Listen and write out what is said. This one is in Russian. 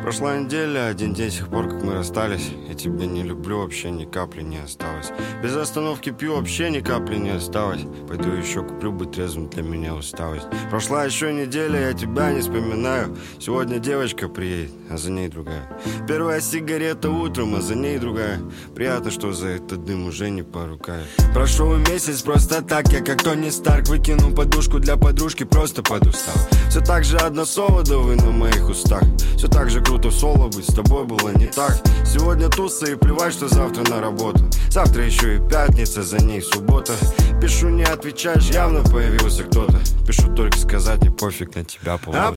Прошла неделя, один день с тех пор, как мы расстались. Я тебя не люблю, вообще ни капли не осталось. Без остановки пью, вообще ни капли не осталось. Пойду еще куплю, быть трезвым для меня усталость. Прошла еще неделя, я тебя не вспоминаю. Сегодня девочка приедет, а за ней другая. Первая сигарета утром, а за ней другая. Приятно, что за этот дым уже не порукаю. Прошел месяц просто так, я как Тони Старк. Выкинул подушку для подружки, просто подустал. Все так же одно слово, да вы на моих устах. Все так же круто в соло быть, с тобой было не так. Сегодня туса и плевать, что завтра на работу. Завтра еще и пятница, за ней суббота. Пишу, не отвечаешь, явно появился кто-то. Пишу только сказать, мне пофиг на тебя, поворот. А